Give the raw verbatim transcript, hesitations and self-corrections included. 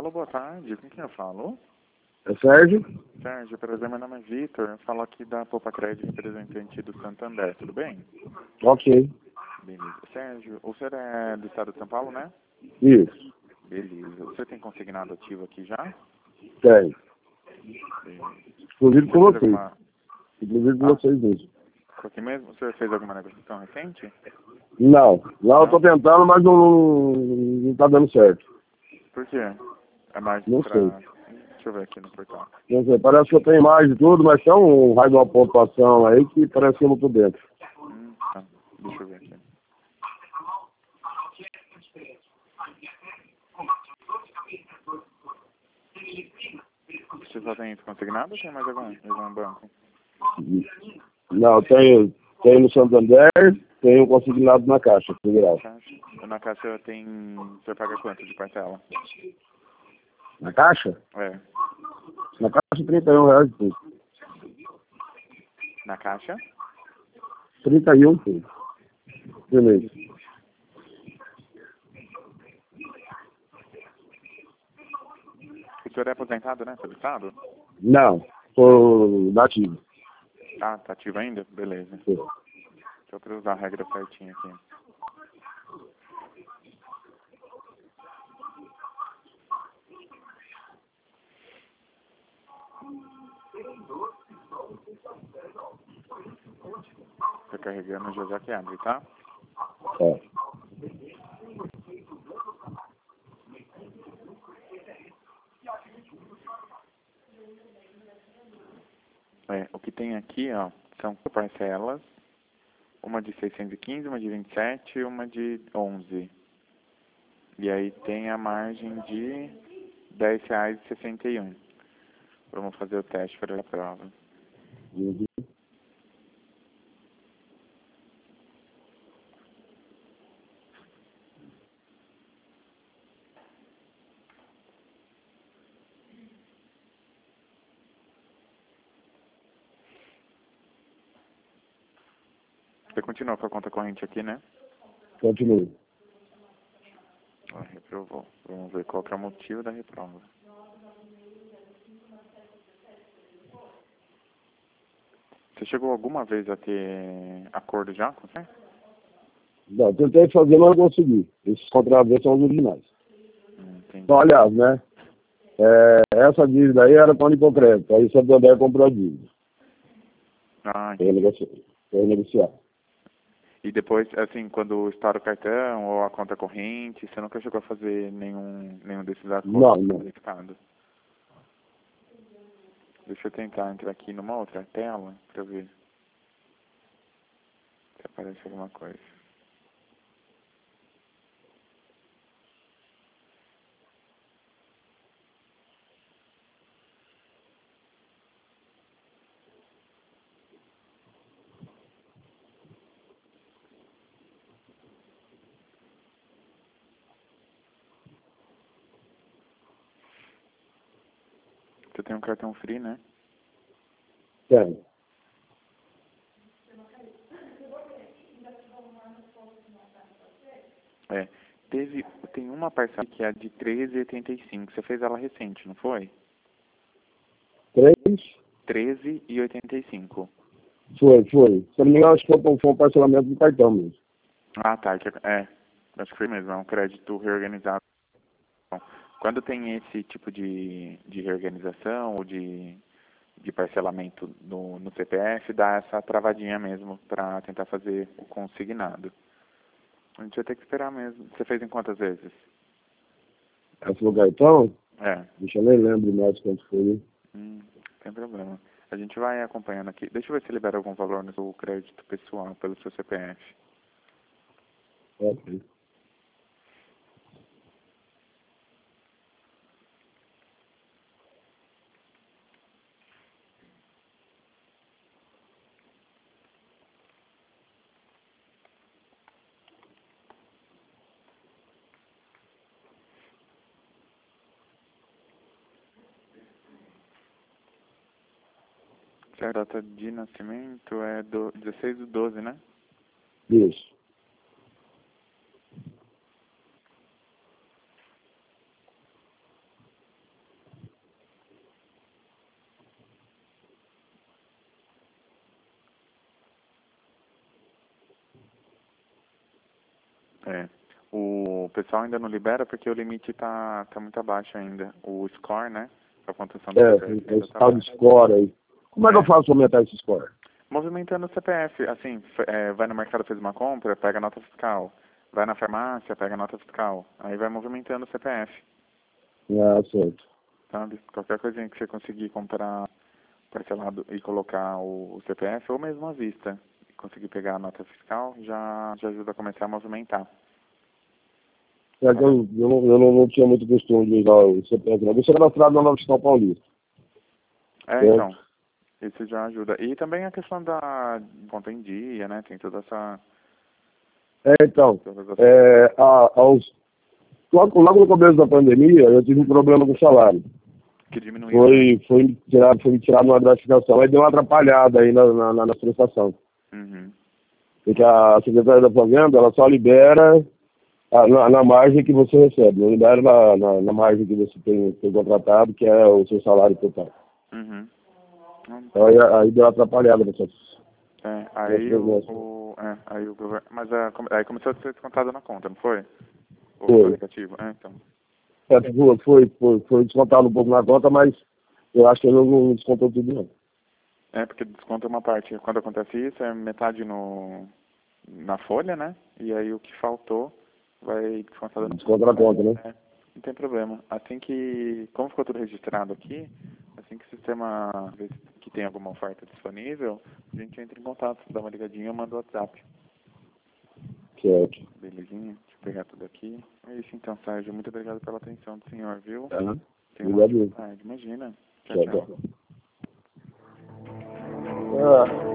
Alô, boa tarde. Com quem eu falo? É Sérgio? Sérgio, prazer, meu nome é Vitor. Eu falo aqui da Poupa Crédito, representante do Santander, tudo bem? Ok. Beleza. Sérgio, o senhor é do estado de São Paulo, né? Isso. Beleza. O senhor tem consignado ativo aqui já? Tem. Beleza. Inclusive O com senhor fez vocês. alguma... Inclusive com Ah, vocês mesmo. aqui mesmo? O senhor fez alguma negociação recente? Não. Lá eu tô Não? tentando, mas não, não tá dando certo. Por quê? É mais Não sei. pra... Deixa eu ver aqui no portal. Não sei. Parece que eu tenho imagem e tudo, mas tem um raio de uma pontuação aí que parece que eu não tô dentro. Hum, tá. Deixa eu ver aqui. Você só tem isso consignado ou tem mais algum, algum banco? Não, tenho, tenho no Santander, tenho consignado na Caixa Federal. Caixa. Na caixa tem... O senhor paga quanto de parcela? Na Caixa? É. Na Caixa trinta e um reais, sim. Na caixa? trinta e um, sim. Beleza. O senhor é aposentado, né? Seu estado? Não, tô nativo. Ah, tá ativo ainda? Beleza. Sim. Só pra usar a regra certinha aqui. Tá carregando, já já que abre, tá? É. É, o que tem aqui, ó, são parcelas. Uma de seiscentos e quinze, uma de vinte e sete e uma de onze. E aí tem a margem de dez reais e sessenta e um. Vamos fazer o teste para a prova. Uhum. Você continua com a conta corrente aqui, né? Continue. Ah, reprovou. Vamos ver qual que é o motivo da reprova. Você chegou alguma vez a ter acordo já com você? Não, tentei fazer, mas não consegui. Esses contratos são os originais. Hum, entendi. Então, aliás, né? É, essa dívida aí era para o Unipocrédito. Aí o Santander comprou a dívida. Ah, Foi entendi. negociar. Foi negociar. E depois, assim, quando estoura o cartão ou a conta corrente, você nunca chegou a fazer nenhum, nenhum desses Não, acordos não. conectados? Deixa eu tentar entrar aqui numa outra tela pra ver se aparece alguma coisa. Você tem um cartão free, né? Tem. É. Teve, tem uma parcela que é a de treze e oitenta e cinco. Você fez ela recente, não foi? Três? treze e oitenta e cinco. Foi, foi. Se eu não me engano, acho que foi foi um parcelamento do cartão mesmo. Ah, tá. que- É, acho que foi mesmo. É um crédito reorganizado. Quando tem esse tipo de, de reorganização ou de, de parcelamento no, no C P F, dá essa travadinha mesmo para tentar fazer o consignado. A gente vai ter que esperar mesmo. Você fez em quantas vezes? Esse foi o cartão? É. Deixa eu nem lembro mais quanto foi. Hum, não tem problema. A gente vai acompanhando aqui. Deixa eu ver se libera algum valor no seu crédito pessoal pelo seu C P F. Ok. A data de nascimento é do dezesseis do doze, né? Isso. É. O pessoal ainda não libera porque o limite tá, tá muito abaixo ainda. O score, né? A pontuação do É, C P F tem ainda esse tá tal de baixa. score aí. Como é que É. eu faço pra aumentar esse score? Movimentando o C P F, assim, f- é, vai no mercado, fez uma compra, pega a nota fiscal. Vai na farmácia, pega a nota fiscal. Aí vai movimentando o C P F, Ah, certo. sabe? Qualquer coisinha que você conseguir comprar parcelado e colocar o, o C P F, ou mesmo à vista, e conseguir pegar a nota fiscal, já, já ajuda a começar a movimentar. É que eu, eu, não, eu não, não tinha muito costume de usar o C P F, não. Eu sou cadastrado na Nova Fiscal Paulista. É, Certo? então, isso já ajuda. E também a questão da conta em dia, né? Tem toda essa... É, então, todas essas é, a, aos, logo, logo no começo da pandemia, eu tive um problema com o salário. que diminuiu, né? Foi, foi, me tirado, foi me tirado uma gratificação, aí deu uma atrapalhada aí na, na, na, na prestação. Uhum. Porque a Secretaria da Fazenda, ela só libera a, na, na margem que você recebe, não libera na, na, na margem que você tem, tem contratado, que é o seu salário total. Uhum. Então aí, aí deu uma atrapalhada nessas, É, nessas aí o, negócios. o é, aí o governo, mas a, come- aí começou a ser descontado na conta, não foi? O, o Foi. negativo, é, então. É, foi, foi, foi, foi descontado um pouco na conta, mas eu acho que ele não descontou tudo não. É, porque desconta uma parte. Quando acontece isso, é metade no, na folha, né? E aí o que faltou vai descontado na Desconta na conta, né? é, não tem problema. Assim que, como ficou tudo registrado aqui, assim que o sistema vê que tem alguma oferta disponível, a gente entra em contato, dá uma ligadinha, eu mando o WhatsApp. Certo. Belezinha? Deixa eu pegar tudo aqui. É isso então, Sérgio. Muito obrigado pela atenção do senhor, viu? Tá. Tenha uma ótima Obrigado. tarde. Imagina. Tchau, Tchau, tchau. tchau. Ah.